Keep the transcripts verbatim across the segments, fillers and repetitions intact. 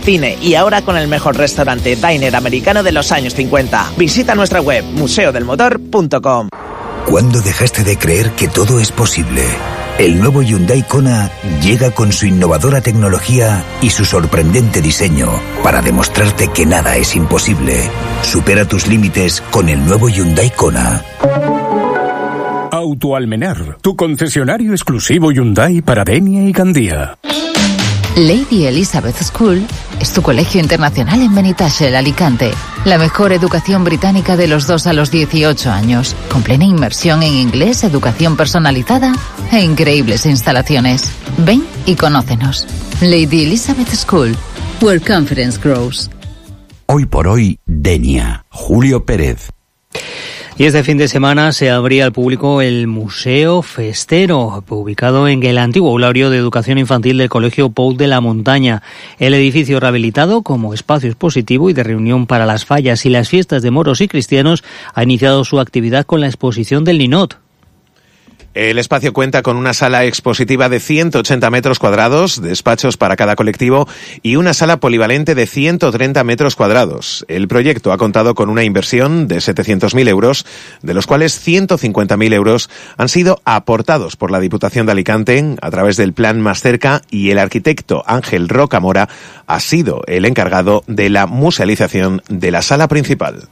cine y ahora con el mejor restaurante diner americano de los años cincuenta. Visita nuestra web museo del motor punto com. ¿Cuándo dejaste de creer que todo es posible? El nuevo Hyundai Kona llega con su innovadora tecnología y su sorprendente diseño para demostrarte que nada es imposible. Supera tus límites con el nuevo Hyundai Kona. Autoalmenar, tu concesionario exclusivo Hyundai para Denia y Gandía. Lady Elizabeth School es tu colegio internacional en Benitatxell, Alicante. La mejor educación británica de los dos a los dieciocho años, con plena inmersión en inglés, educación personalizada e increíbles instalaciones. Ven y conócenos. Lady Elizabeth School, where confidence grows. Hoy por hoy, Denia. Julio Pérez. Y este fin de semana se abría al público el Museo Festero, ubicado en el antiguo aulario de educación infantil del Colegio Pou de la Montaña. El edificio rehabilitado como espacio expositivo y de reunión para las fallas y las fiestas de moros y cristianos ha iniciado su actividad con la exposición del Ninot. El espacio cuenta con una sala expositiva de ciento ochenta metros cuadrados, despachos para cada colectivo y una sala polivalente de ciento treinta metros cuadrados. El proyecto ha contado con una inversión de setecientos mil euros, de los cuales ciento cincuenta mil euros han sido aportados por la Diputación de Alicante a través del Plan Más Cerca, y el arquitecto Ángel Rocamora ha sido el encargado de la musealización de la sala principal.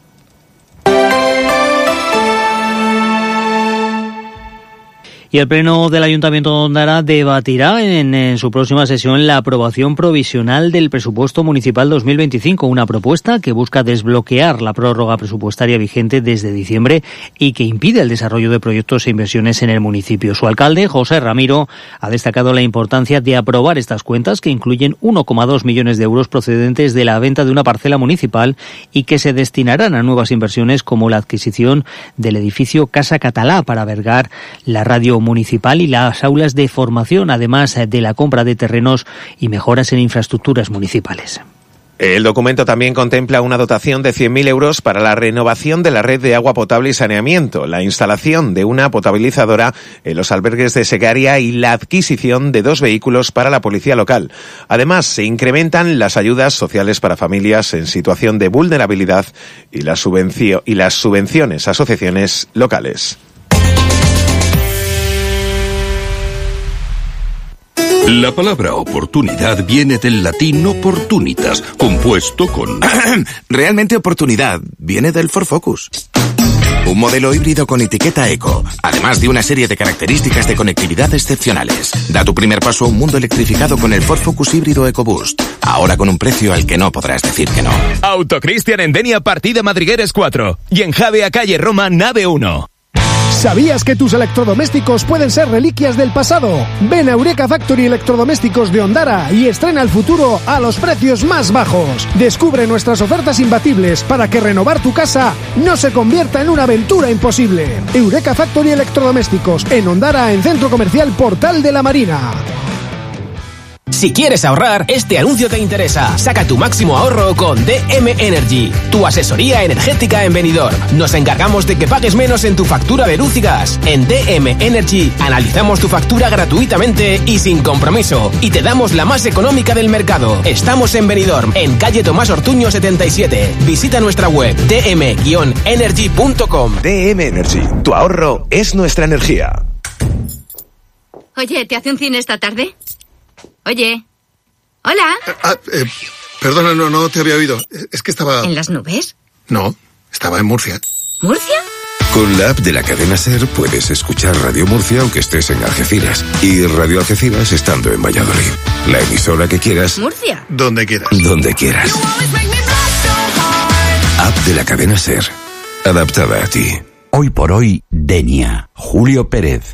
Y el Pleno del Ayuntamiento de Ondara debatirá en, en su próxima sesión la aprobación provisional del presupuesto municipal dos mil veinticinco, una propuesta que busca desbloquear la prórroga presupuestaria vigente desde diciembre y que impide el desarrollo de proyectos e inversiones en el municipio. Su alcalde, José Ramiro, ha destacado la importancia de aprobar estas cuentas, que incluyen uno coma dos millones de euros procedentes de la venta de una parcela municipal y que se destinarán a nuevas inversiones como la adquisición del edificio Casa Catalá para albergar la radio municipal y las aulas de formación, además de la compra de terrenos y mejoras en infraestructuras municipales. El documento también contempla una dotación de cien mil euros para la renovación de la red de agua potable y saneamiento, la instalación de una potabilizadora en los albergues de Segaria y la adquisición de dos vehículos para la policía local. Además, se incrementan las ayudas sociales para familias en situación de vulnerabilidad y las subvencio- y las subvenciones a asociaciones locales. La palabra oportunidad viene del latín opportunitas, compuesto con... Realmente oportunidad viene del Ford Focus. Un modelo híbrido con etiqueta eco, además de una serie de características de conectividad excepcionales. Da tu primer paso a un mundo electrificado con el Ford Focus híbrido EcoBoost. Ahora con un precio al que no podrás decir que no. Autocristian en Denia, partida Madrigueres cuatro. Y en Javea, calle Roma, nave uno. ¿Sabías que tus electrodomésticos pueden ser reliquias del pasado? Ven a Eureka Factory Electrodomésticos de Ondara y estrena el futuro a los precios más bajos. Descubre nuestras ofertas imbatibles para que renovar tu casa no se convierta en una aventura imposible. Eureka Factory Electrodomésticos en Ondara, en Centro Comercial Portal de la Marina. Si quieres ahorrar, este anuncio te interesa. Saca tu máximo ahorro con D M Energy, tu asesoría energética en Benidorm. Nos encargamos de que pagues menos en tu factura de luz y gas. En D M Energy analizamos tu factura gratuitamente y sin compromiso, y te damos la más económica del mercado. Estamos en Benidorm, en calle Tomás Ortuño setenta y siete. Visita nuestra web d m energy punto com. D M Energy, tu ahorro es nuestra energía. Oye, ¿te hace un cine esta tarde? Oye. Hola. Ah, eh, perdona, no, no te había oído. Es que estaba... ¿En las nubes? No, estaba en Murcia. ¿Murcia? Con la app de la cadena SER puedes escuchar Radio Murcia aunque estés en Algeciras y Radio Algeciras estando en Valladolid. La emisora que quieras. ¿Murcia? Donde quieras. Donde quieras. App de la cadena SER. Adaptada a ti. Hoy por hoy, Denia. Julio Pérez.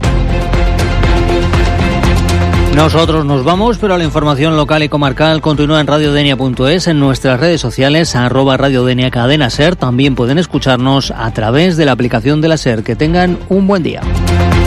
Nosotros nos vamos, pero la información local y comarcal continúa en radiodenia punto es, en nuestras redes sociales, arroba radiodenia cadena SER. También pueden escucharnos a través de la aplicación de la SER. Que tengan un buen día.